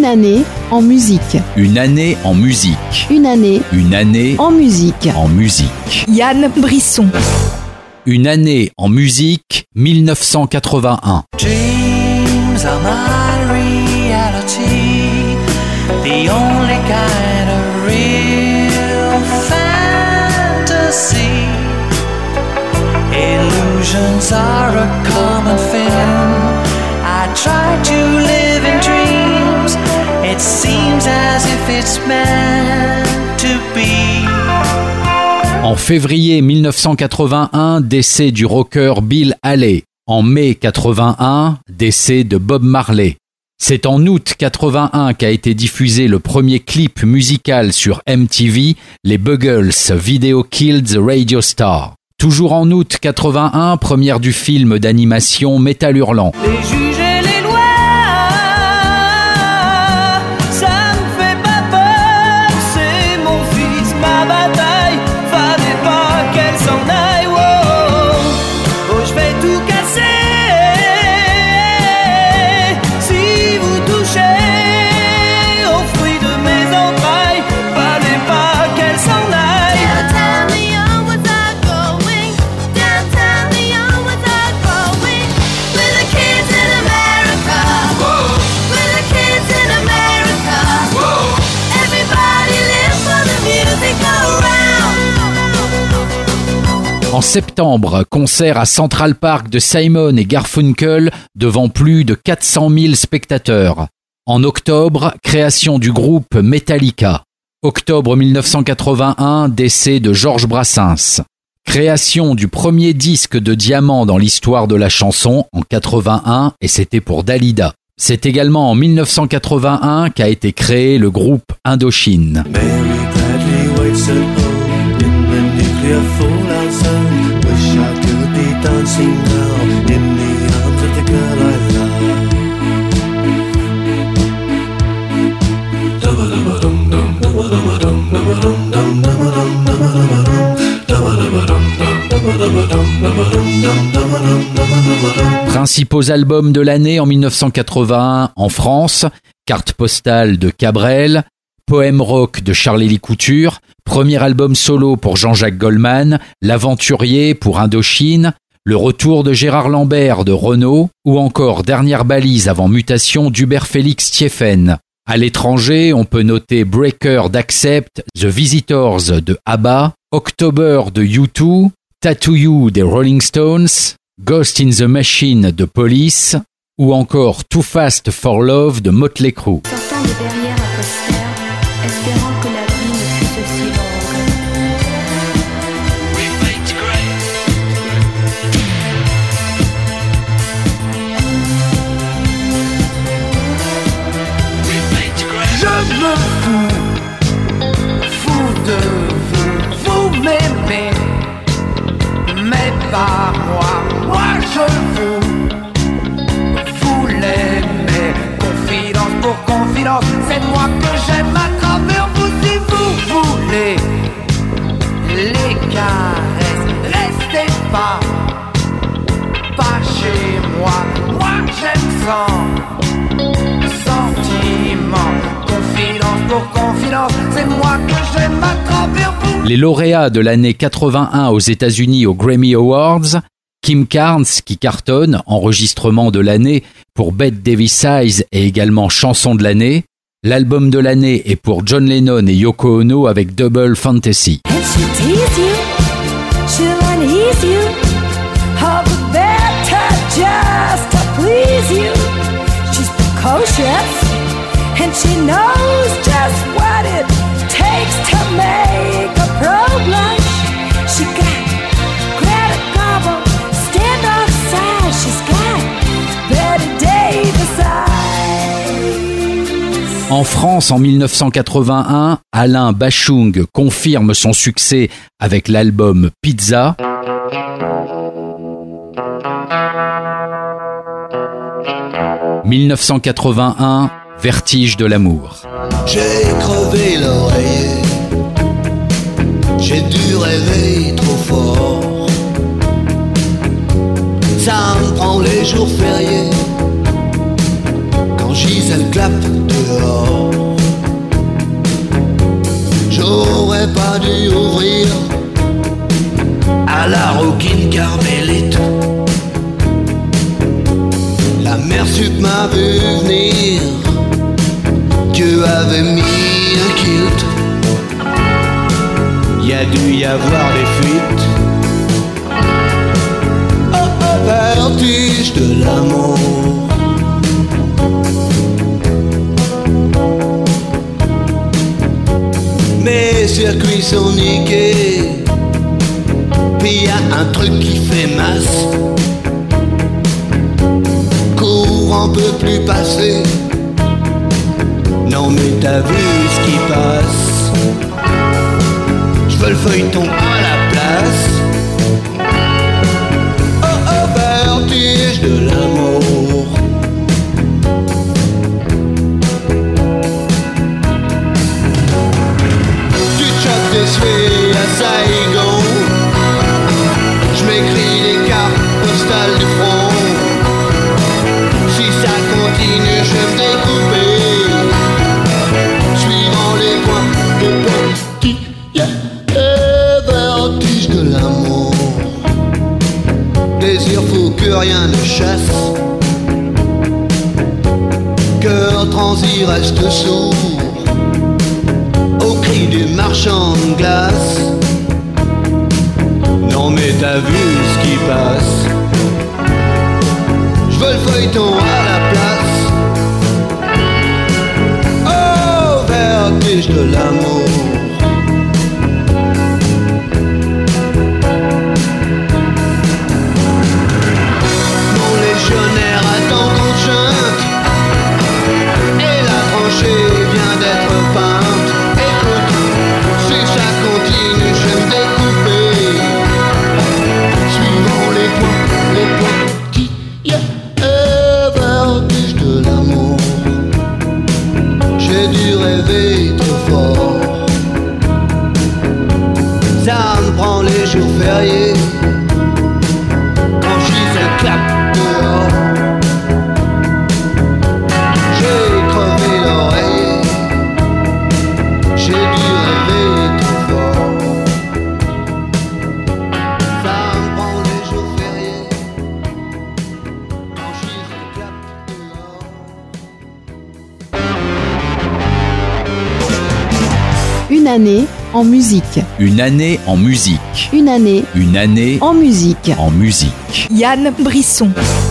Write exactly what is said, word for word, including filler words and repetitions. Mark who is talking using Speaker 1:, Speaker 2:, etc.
Speaker 1: année en musique.
Speaker 2: Une année en musique.
Speaker 1: Une année.
Speaker 2: Une année
Speaker 1: en musique.
Speaker 2: En musique.
Speaker 3: Yann Brisson.
Speaker 2: Une année en musique, mille neuf cent quatre-vingt-un.
Speaker 4: Dreams are my reality, the only kind of real fantasy. Illusions are a common thing. I try to live in dreams. It seems as if it's meant to be.
Speaker 2: En février mille neuf cent quatre-vingt-un, décès du rocker Bill Haley. En mai quatre-vingt-un, décès de Bob Marley. C'est en août quatre-vingt-un qu'a été diffusé le premier clip musical sur M T V, les Buggles Video Killed the Radio Star. Toujours en août quatre-vingt-un, première du film d'animation Métal Hurlant.
Speaker 4: Les juges et les lois, ça me fait pas peur, c'est mon fils, ma bataille, fallait pas qu'elle s'en aille, oh, oh, je vais tout casser, si vous touchez aux fruits de mes entrailles, fallait pas qu'elle s'en aille.
Speaker 2: En septembre, concert à Central Park de Simon et Garfunkel devant plus de quatre cent mille spectateurs. En octobre, création du groupe Metallica. Octobre mille neuf cent quatre-vingt-un, décès de Georges Brassens. Création du premier disque de diamant dans l'histoire de la chanson en quatre-vingt-un et c'était pour Dalida. C'est également en mille neuf cent quatre-vingt-un qu'a été créé le groupe Indochine. Principaux albums de l'année en mille neuf cent quatre-vingt-un en France, Carte postale de Cabrel, Poème rock de Charlie Couture, premier album solo pour Jean-Jacques Goldman, L'Aventurier pour Indochine, le retour de Gérard Lambert de Renaud ou encore Dernière balise avant mutation d'Hubert Félix Thiéfaine. À l'étranger, on peut noter Breaker d'Accept, The Visitors de ABBA, October de U deux, Tattoo You des Rolling Stones, Ghost in the Machine de Police ou encore Too Fast for Love de Motley Crue.
Speaker 5: Sortant de derrière un poster, espérant que la vie ne fût aussi longue.
Speaker 4: Je me fous, fous de vous, vous m'aimez, mais pas moi, moi je vous, vous l'aimez, confidence pour confidence, c'est moi que j'aime à travers vous, si vous voulez, les caresses, restez pas, pas chez moi, moi j'aime sans sentiment, confidence pour confidence, c'est moi que j'aime à travers vous.
Speaker 2: Les lauréats de l'année quatre-vingt-un aux États-Unis aux Grammy Awards, Kim Carnes qui cartonne, enregistrement de l'année pour Bette Davis Eyes et également chanson de l'année. L'album de l'année est pour John Lennon et Yoko Ono avec Double Fantasy.
Speaker 6: And she tease you, she'll unease you, all the better just to please you. She's precocious, and she knows just what it takes to make a pro blush. She got Greta Garbo, stand off side. She's got Betty Davis eyes.
Speaker 2: En France, en mille neuf cent quatre-vingt-un, Alain Bachung confirme son succès avec l'album Pizza. mille neuf cent quatre-vingt-un, Vertige de l'amour.
Speaker 7: J'ai crevé l'oreiller, j'ai dû rêver trop fort. Ça me prend les jours fériés quand j'ai franchise elle clappe dehors. J'aurais pas dû ouvrir à la roquine carmélite. La mère sup m'a vu venir, Dieu avait mis un kilt. Y a dû y avoir des fuites. Oh oh, vertige de l'amour. Mes circuits sont niqués, puis y a un truc qui fait masse. Courant peut plus passer. Non mais t'as vu ce qui passe. J'veux le feuilleton à la place. Oh oh, vertige de l'amour. Tu chopes des suies à Saigon. J'm'écris des cartes postales du front. Si ça continue, je vais me découper, suivant les points de petit yeah. Et vertige de l'amour. Désir fou que rien ne chasse. Cœur transi reste sourd au cri du marchand de glace. Non mais t'as vu ce qui passe. J'veux le feuilleton à la place. Oh, vertige de l'amour. Mon légionnaire attend qu'on chante et la tranchée vient d'être peinte. Écoute, si ça continue, je vais me découper, suivant les points, les points qui yeah. Et vertige de l'amour. J'ai dû rêver trop fort. Ça me prend les jours fériés. Quand j'y un clap dehors. J'ai crevé l'oreiller. J'ai dû rêver trop fort. Ça me prend les jours fériés. Quand j'y un clap dehors.
Speaker 1: Une année en musique.
Speaker 2: Une année en musique.
Speaker 1: Une année
Speaker 2: Une année
Speaker 1: en musique.
Speaker 2: en musique.
Speaker 3: Yann Brisson.